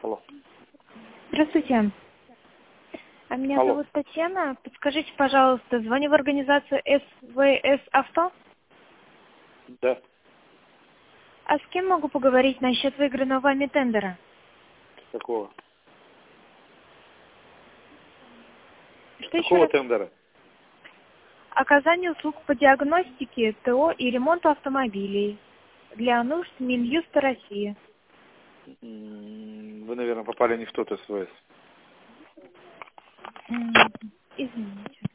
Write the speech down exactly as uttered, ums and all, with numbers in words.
Алло. Здравствуйте. А Меня Алло. зовут Татьяна. Подскажите, пожалуйста, звоню в организацию эс вэ эс Авто. Да. А с кем могу поговорить насчет выигранного вами тендера? Какого? Что еще Какого раз? тендера? Оказание услуг по диагностике, ТО и ремонту автомобилей для нужд Минюста России. М, Вы, наверное, попали не в тот СВС. М, Извините.